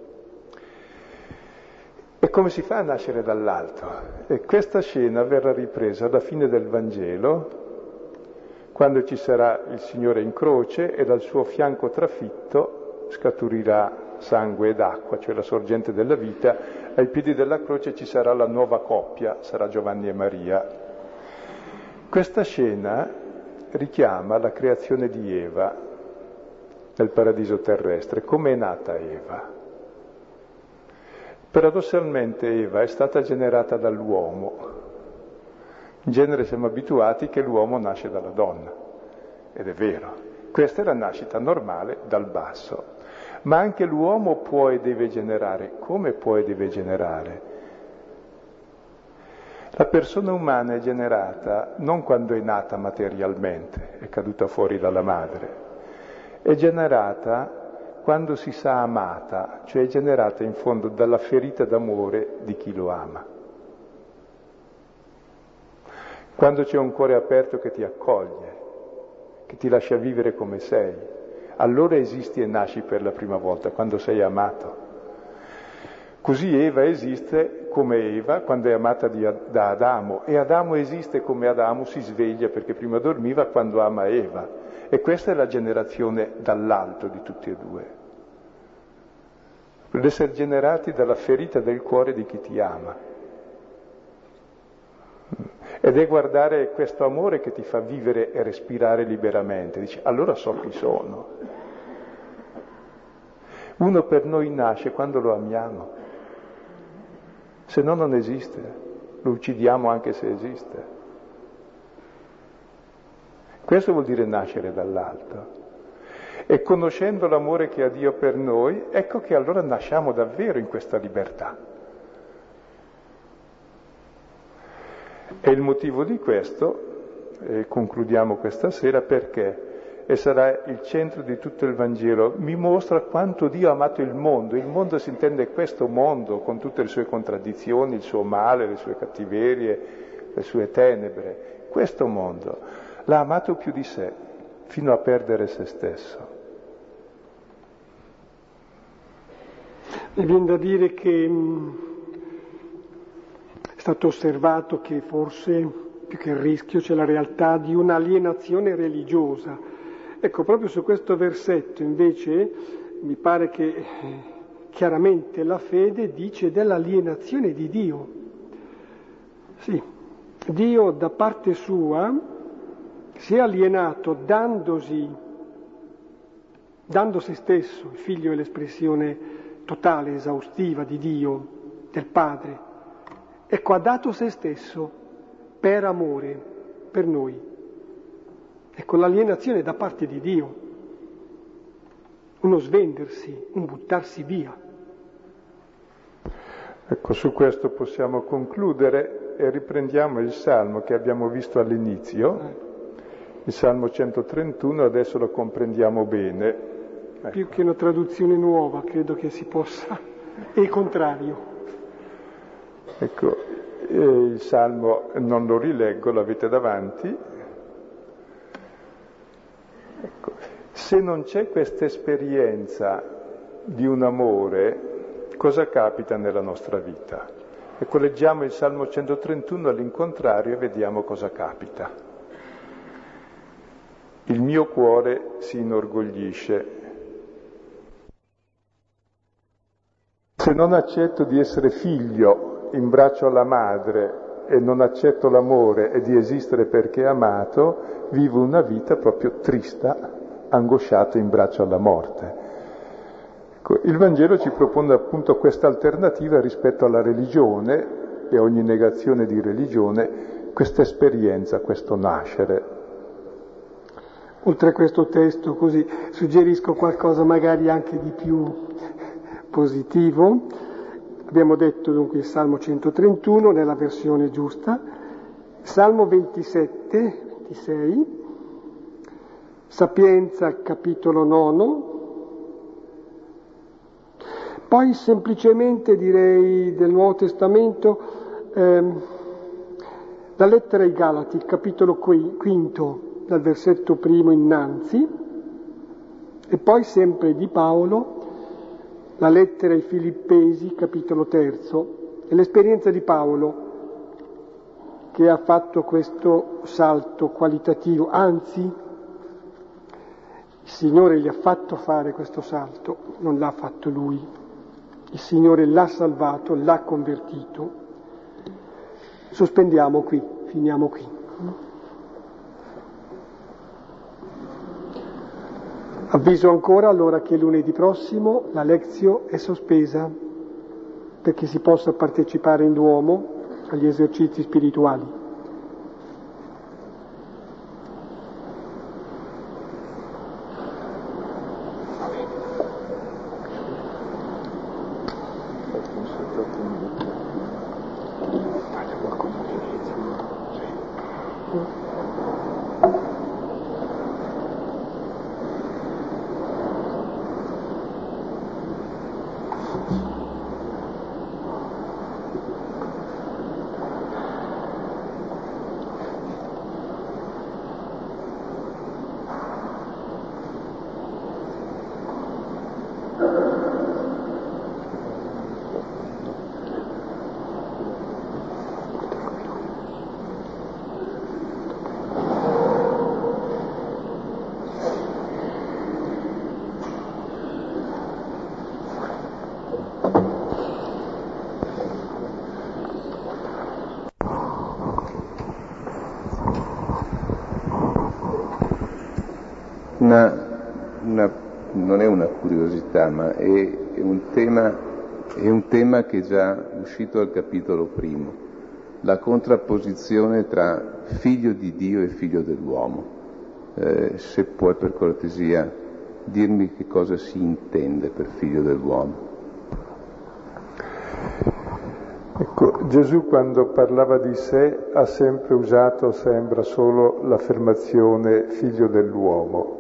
E come si fa a nascere dall'alto? E questa scena verrà ripresa alla fine del Vangelo, quando ci sarà il Signore in croce e dal suo fianco trafitto scaturirà sangue ed acqua, cioè la sorgente della vita. Ai piedi della croce ci sarà la nuova coppia, sarà Giovanni e Maria. Questa scena richiama la creazione di Eva nel paradiso terrestre. Come è nata Eva? Paradossalmente Eva è stata generata dall'uomo. In genere siamo abituati che l'uomo nasce dalla donna, ed è vero. Questa è la nascita normale dal basso. Ma anche l'uomo può e deve generare. Come può e deve generare? La persona umana è generata non quando è nata materialmente, è caduta fuori dalla madre, è generata quando si sa amata, cioè è generata in fondo dalla ferita d'amore di chi lo ama. Quando c'è un cuore aperto che ti accoglie, che ti lascia vivere come sei, allora esisti e nasci per la prima volta, quando sei amato. Così Eva esiste come Eva quando è amata da Adamo, e Adamo esiste come Adamo si sveglia perché prima dormiva quando ama Eva. E questa è la generazione dall'alto di tutti e due. Per essere generati dalla ferita del cuore di chi ti ama. Ed è guardare questo amore che ti fa vivere e respirare liberamente. Dici, allora so chi sono. Uno per noi nasce quando lo amiamo. Se no non esiste. Lo uccidiamo anche se esiste. Questo vuol dire nascere dall'alto. E conoscendo l'amore che ha Dio per noi, ecco che allora nasciamo davvero in questa libertà. E il motivo di questo, e concludiamo questa sera, perché, e sarà il centro di tutto il Vangelo, mi mostra quanto Dio ha amato il mondo. Il mondo si intende questo mondo, con tutte le sue contraddizioni, il suo male, le sue cattiverie, le sue tenebre. Questo mondo l'ha amato più di sé, fino a perdere se stesso. Mi viene da dire che è stato osservato che forse più che il rischio c'è la realtà di un'alienazione religiosa. Ecco, proprio su questo versetto invece mi pare che chiaramente la fede dice dell'alienazione di Dio. Sì, Dio da parte sua si è alienato dando se stesso. Il Figlio è l'espressione totale, esaustiva di Dio, del Padre. Ecco, ha dato se stesso per amore, per noi. Ecco, l'alienazione da parte di Dio, uno svendersi, un buttarsi via. Ecco, su questo possiamo concludere e riprendiamo il Salmo che abbiamo visto all'inizio, il Salmo 131, adesso lo comprendiamo bene. Ecco. Più che una traduzione nuova, credo che si possa, è il contrario. Ecco, il Salmo non lo rileggo, l'avete davanti. Ecco, se non c'è questa esperienza di un amore, cosa capita nella nostra vita? Ecco, leggiamo il Salmo 131 all'incontrario e vediamo cosa capita. Il mio cuore si inorgoglisce. Se non accetto di essere figlio in braccio alla madre e non accetto l'amore e di esistere perché amato, vivo una vita proprio trista, angosciato in braccio alla morte. Ecco, il Vangelo ci propone appunto questa alternativa rispetto alla religione e ogni negazione di religione, questa esperienza, questo nascere. Oltre a questo testo, così, suggerisco qualcosa magari anche di più positivo. Abbiamo detto dunque il Salmo 131 nella versione giusta, Salmo 26, Sapienza, capitolo 9, poi semplicemente direi del Nuovo Testamento la lettera ai Galati, il capitolo 5, dal versetto 1 innanzi, e poi sempre di Paolo, la lettera ai Filippesi, capitolo 3, e l'esperienza di Paolo che ha fatto questo salto qualitativo, anzi il Signore gli ha fatto fare questo salto, non l'ha fatto lui. Il Signore l'ha salvato, l'ha convertito. Sospendiamo qui, finiamo qui. Avviso ancora allora che lunedì prossimo la Lectio è sospesa perché si possa partecipare in Duomo agli esercizi spirituali. Non è una curiosità, ma è un tema che è già uscito al capitolo primo, la contrapposizione tra figlio di Dio e figlio dell'uomo. Se puoi per cortesia dirmi che cosa si intende per figlio dell'uomo. Ecco, Gesù quando parlava di sé ha sempre usato, sembra, solo l'affermazione figlio dell'uomo.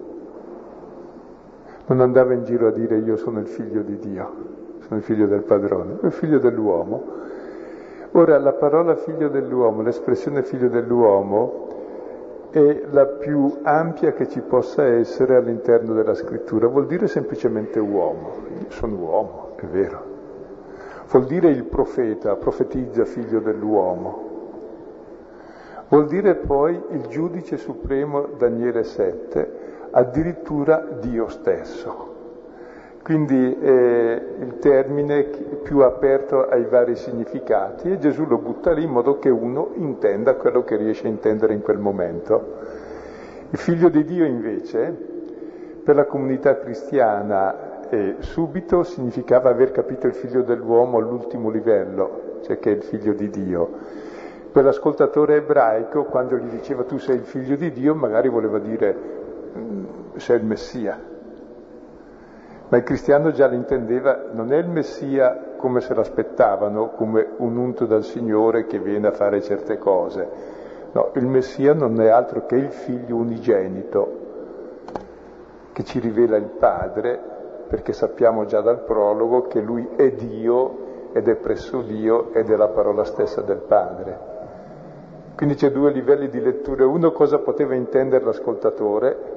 Non andava in giro a dire io sono il figlio di Dio, sono il figlio del padrone, è il figlio dell'uomo. Ora la parola figlio dell'uomo, l'espressione figlio dell'uomo è la più ampia che ci possa essere all'interno della scrittura, vuol dire semplicemente uomo, io sono uomo, è vero. Vuol dire il profeta, profetizza figlio dell'uomo. Vuol dire poi il giudice supremo, Daniele 7, addirittura Dio stesso. Quindi è il termine più aperto ai vari significati e Gesù lo butta lì in modo che uno intenda quello che riesce a intendere in quel momento. Il figlio di Dio invece, per la comunità cristiana, subito significava aver capito il figlio dell'uomo all'ultimo livello, cioè che è il figlio di Dio. quell'ascoltatore ebraico, quando gli diceva tu sei il figlio di Dio, magari voleva dire sei il Messia. Ma il cristiano già l'intendeva, non è il Messia come se l'aspettavano, come un unto dal Signore che viene a fare certe cose. No, il Messia non è altro che il figlio unigenito, che ci rivela il Padre, perché sappiamo già dal prologo che lui è Dio ed è presso Dio ed è la parola stessa del Padre. Quindi c'è due livelli di lettura, uno cosa poteva intendere l'ascoltatore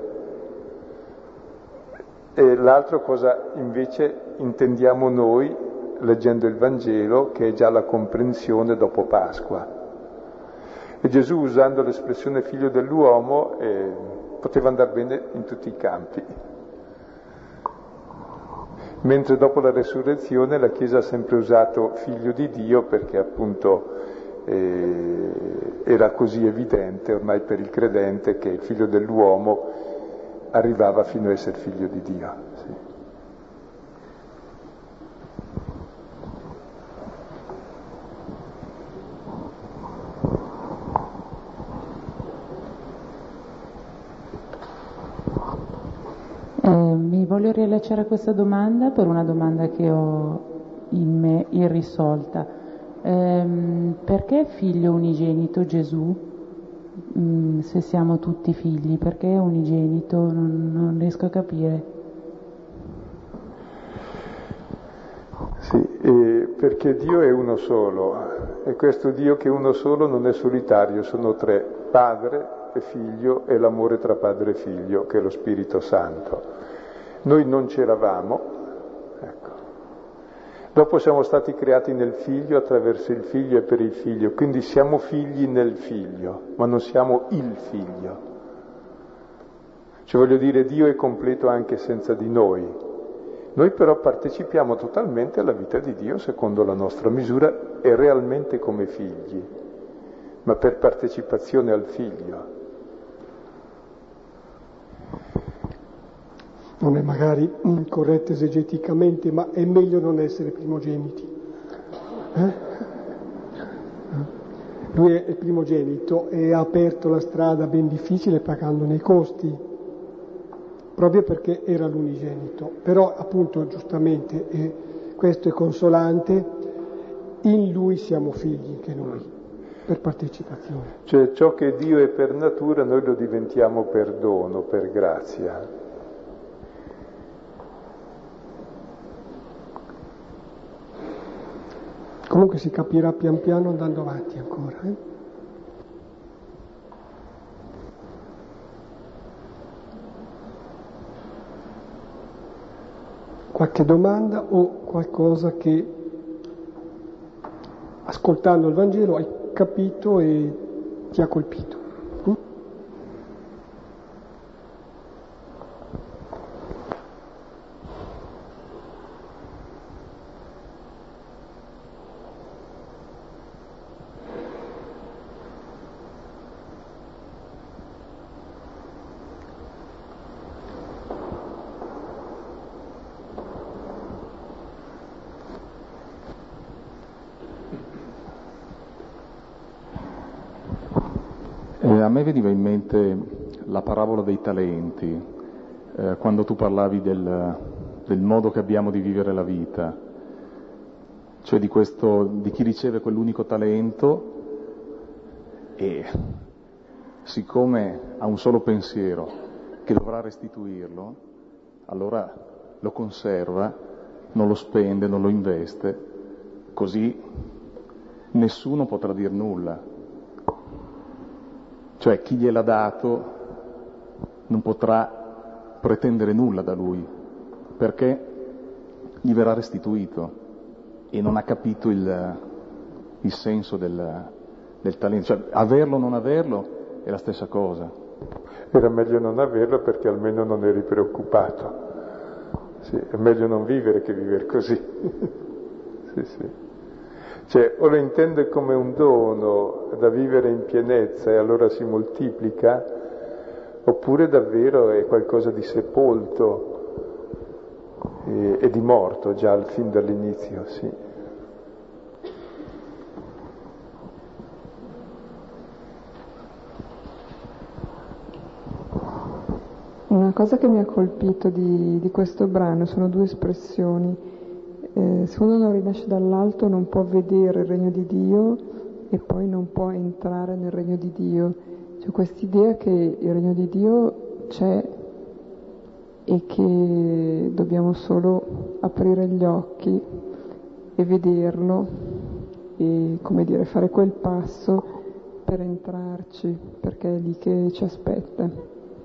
e l'altro cosa invece intendiamo noi leggendo il Vangelo, che è già la comprensione dopo Pasqua. E Gesù, usando l'espressione figlio dell'uomo, poteva andare bene in tutti i campi. Mentre dopo la resurrezione la Chiesa ha sempre usato figlio di Dio perché appunto era così evidente ormai per il credente che il figlio dell'uomo arrivava fino a essere figlio di Dio. Sì. Mi voglio riallacciare a questa domanda per una domanda che ho in me irrisolta. Perché figlio unigenito Gesù? Se siamo tutti figli, perché è unigenito? Non riesco a capire. Sì, perché Dio è uno solo, e questo Dio che è uno solo non è solitario, sono tre, Padre e Figlio e l'amore tra Padre e Figlio, che è lo Spirito Santo. Noi non c'eravamo, ecco. Dopo siamo stati creati nel Figlio, attraverso il Figlio e per il Figlio, quindi siamo figli nel Figlio, ma non siamo il Figlio. Cioè voglio dire, Dio è completo anche senza di noi. Noi però partecipiamo totalmente alla vita di Dio secondo la nostra misura e realmente come figli, ma per partecipazione al Figlio. Non è magari corretto esegeticamente, ma è meglio non essere primogeniti. Lui è il primogenito e ha aperto la strada ben difficile pagandone i costi, proprio perché era l'unigenito. Però appunto giustamente questo è consolante, in lui siamo figli anche noi, per partecipazione. Cioè ciò che Dio è per natura noi lo diventiamo per dono, per grazia. Comunque si capirà pian piano andando avanti ancora. Qualche domanda o qualcosa che ascoltando il Vangelo hai capito e ti ha colpito? A me veniva in mente la parabola dei talenti, quando tu parlavi del modo che abbiamo di vivere la vita, cioè di chi riceve quell'unico talento e siccome ha un solo pensiero che dovrà restituirlo, allora lo conserva, non lo spende, non lo investe, così nessuno potrà dir nulla. Cioè chi gliel'ha dato non potrà pretendere nulla da lui, perché gli verrà restituito e non ha capito il senso del talento. Cioè averlo o non averlo è la stessa cosa. Era meglio non averlo perché almeno non eri preoccupato. Sì, è meglio non vivere che vivere così. Sì, sì. Cioè, o lo intende come un dono da vivere in pienezza e allora si moltiplica, oppure davvero è qualcosa di sepolto e di morto già fin dall'inizio, sì. Una cosa che mi ha colpito di questo brano sono due espressioni. Se uno non rinasce dall'alto non può vedere il regno di Dio e poi non può entrare nel regno di Dio. C'è quest'idea che il regno di Dio c'è e che dobbiamo solo aprire gli occhi e vederlo e, come dire, fare quel passo per entrarci, perché è lì che ci aspetta.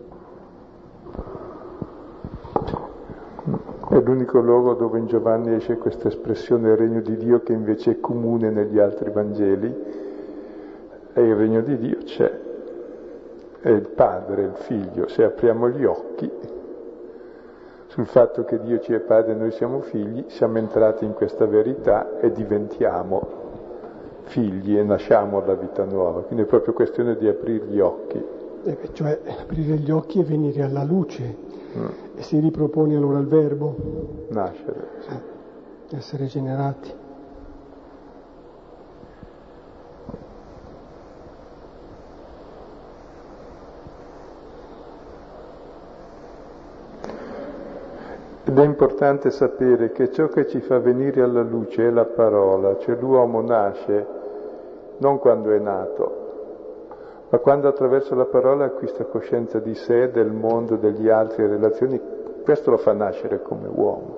È l'unico luogo dove in Giovanni esce questa espressione del regno di Dio, che invece è comune negli altri Vangeli, e il regno di Dio c'è, è il Padre, il Figlio. Se apriamo gli occhi sul fatto che Dio ci è Padre e noi siamo figli, siamo entrati in questa verità e diventiamo figli e nasciamo alla vita nuova. Quindi è proprio questione di aprire gli occhi. Cioè aprire gli occhi e venire alla luce. E si ripropone allora il verbo nascere, essere generati. Ed è importante sapere che ciò che ci fa venire alla luce è la parola, cioè l'uomo nasce non quando è nato, ma quando attraverso la parola acquista coscienza di sé, del mondo, degli altri, delle relazioni. Questo lo fa nascere come uomo.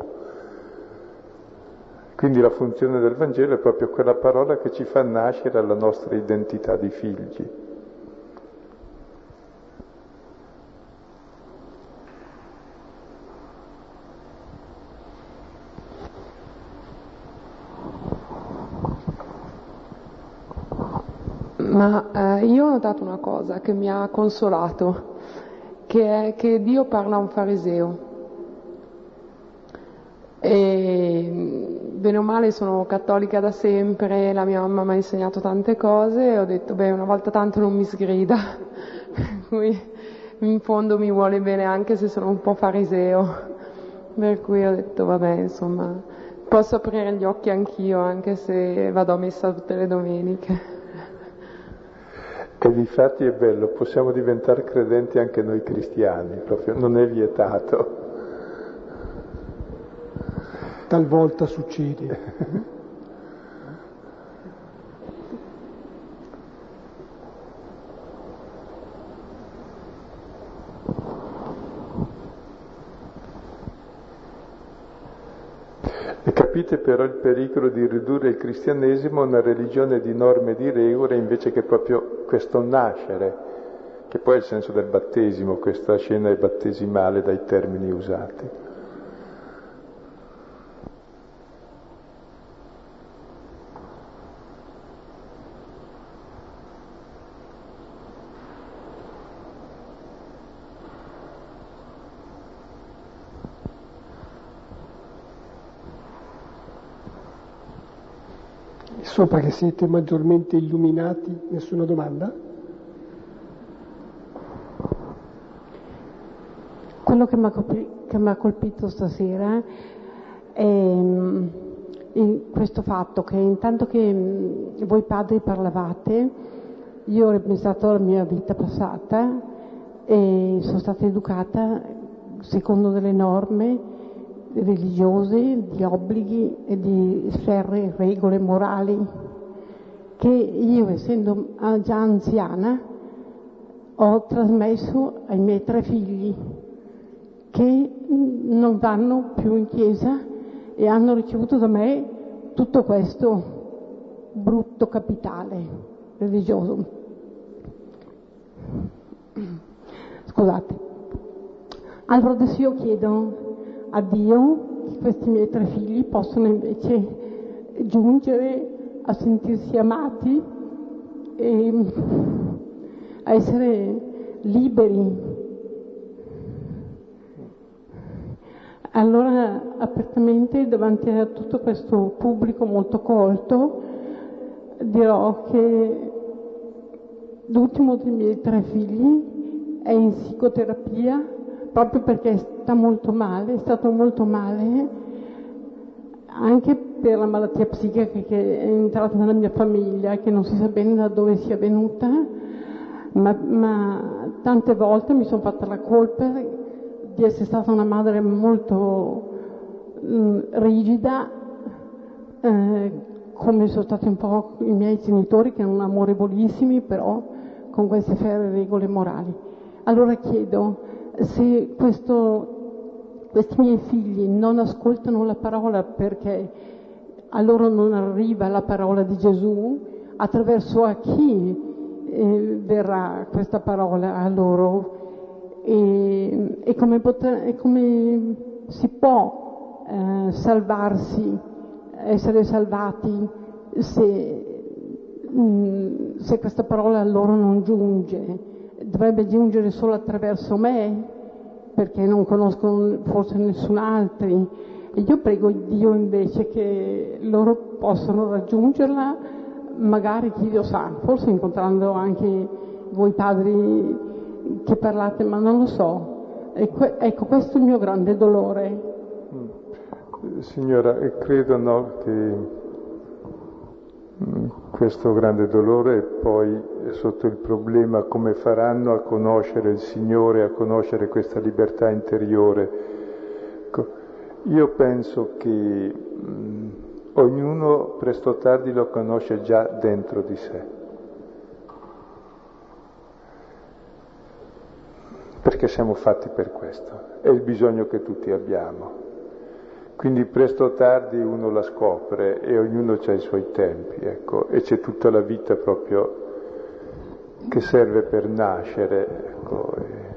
Quindi la funzione del Vangelo è proprio quella parola che ci fa nascere alla nostra identità di figli. Ma io ho notato una cosa che mi ha consolato, che è che Dio parla a un fariseo. E bene o male sono cattolica da sempre, la mia mamma mi ha insegnato tante cose e ho detto, una volta tanto non mi sgrida, cui in fondo mi vuole bene anche se sono un po' fariseo, per cui ho detto, insomma, posso aprire gli occhi anch'io anche se vado a messa tutte le domeniche. E difatti è bello, possiamo diventare credenti anche noi cristiani, proprio non è vietato. Talvolta succede. E capite però il pericolo di ridurre il cristianesimo a una religione di norme e di regole invece che proprio questo nascere, che poi è il senso del battesimo, questa scena è battesimale dai termini usati. Sopra che siete maggiormente illuminati, nessuna domanda? Quello che mi ha colpito stasera è questo fatto che intanto che voi padri parlavate, io ho ripensato alla mia vita passata e sono stata educata secondo delle norme religiose, di obblighi e di ferree regole morali che io, essendo già anziana, ho trasmesso ai miei 3 figli che non vanno più in chiesa e hanno ricevuto da me tutto questo brutto capitale religioso. Scusate. Allora adesso io chiedo a Dio che questi miei 3 figli possano invece giungere a sentirsi amati e a essere liberi. Allora apertamente davanti a tutto questo pubblico molto colto dirò che l'ultimo dei miei 3 figli è in psicoterapia proprio perché sta molto male, è stato molto male, anche per la malattia psichica che è entrata nella mia famiglia, che non si sa bene da dove sia venuta, ma tante volte mi sono fatta la colpa di essere stata una madre molto rigida, come sono stati un po' i miei genitori, che erano amorevolissimi, però con queste ferre regole morali. Allora chiedo se questi miei figli non ascoltano la parola perché a loro non arriva la parola di Gesù, attraverso a chi verrà questa parola a loro, e come si può salvarsi, essere salvati se questa parola a loro non giunge. Dovrebbe giungere solo attraverso me, perché non conoscono forse nessun altro, e io prego Dio invece che loro possano raggiungerla, magari chi lo sa, forse incontrando anche voi padri che parlate, ma non lo so. Ecco, questo è il mio grande dolore. Signora, credo che questo grande dolore poi è sotto il problema come faranno a conoscere il Signore, a conoscere questa libertà interiore. Io penso che ognuno presto o tardi lo conosce già dentro di sé, perché siamo fatti per questo, è il bisogno che tutti abbiamo. Quindi presto o tardi uno la scopre e ognuno ha i suoi tempi, ecco, e c'è tutta la vita proprio che serve per nascere, ecco,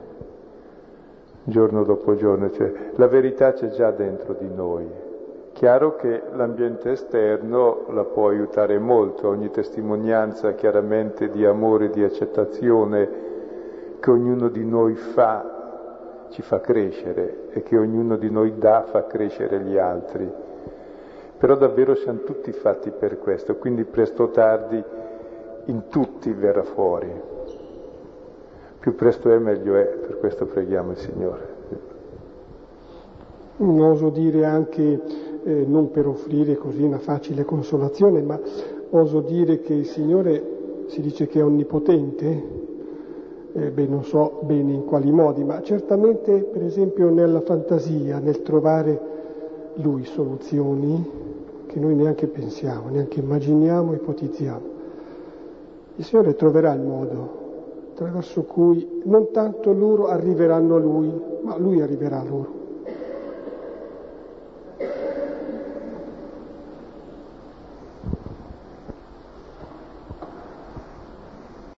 giorno dopo giorno, cioè la verità c'è già dentro di noi. Chiaro che l'ambiente esterno la può aiutare molto, ogni testimonianza chiaramente di amore, di accettazione che ognuno di noi fa, ci fa crescere, e che ognuno di noi dà fa crescere gli altri. Però davvero siamo tutti fatti per questo, quindi presto o tardi in tutti verrà fuori. Più presto è meglio è, per questo preghiamo il Signore. Oso dire anche, non per offrire così una facile consolazione, ma oso dire che il Signore si dice che è onnipotente. Non so bene in quali modi, ma certamente per esempio nella fantasia, nel trovare Lui soluzioni che noi neanche pensiamo, neanche immaginiamo, ipotizziamo. Il Signore troverà il modo attraverso cui non tanto loro arriveranno a Lui, ma Lui arriverà a loro.